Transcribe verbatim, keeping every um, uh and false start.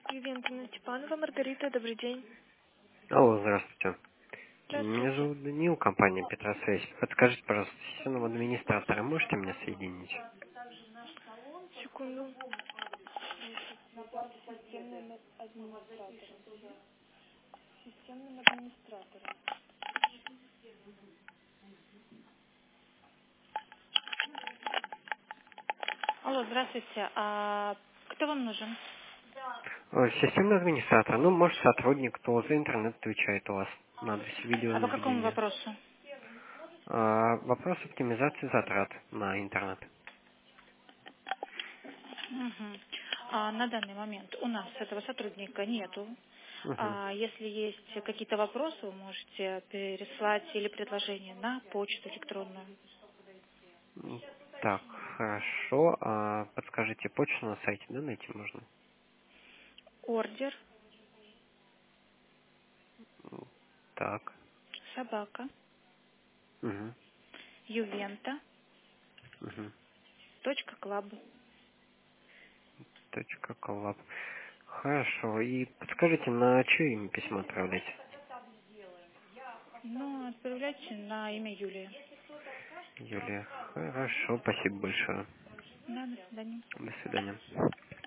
Ювентина Степанова, Маргарита, добрый день. Алло, здравствуйте. Меня Здравствуйте. зовут Данил, компания Петросвязь. Подскажите, пожалуйста, системного администратора можете меня соединить? Секунду. Системным администратором. Системным администратором. Алло, здравствуйте. А кто вам нужен? Э, Системный администратор, ну, может, сотрудник, кто за интернет отвечает у вас на адресе А по какому видеонаблюдения. вопросу? А, Вопрос оптимизации затрат на интернет. Мгм. А, на данный момент у нас этого сотрудника нету. Мгм. А, если есть какие-то вопросы, вы можете переслать или предложение на почту электронную. М, Так, хорошо. А подскажите, почту на сайте, да, найти можно? Ордер, Так. собака, Угу. ювента, Угу. точка клаб. Точка коллаб. Хорошо. И подскажите, на чье имя письмо отправлять? Ну, отправляйте на имя Юлия. Юлия. Хорошо, спасибо большое. Да, до свидания. До свидания.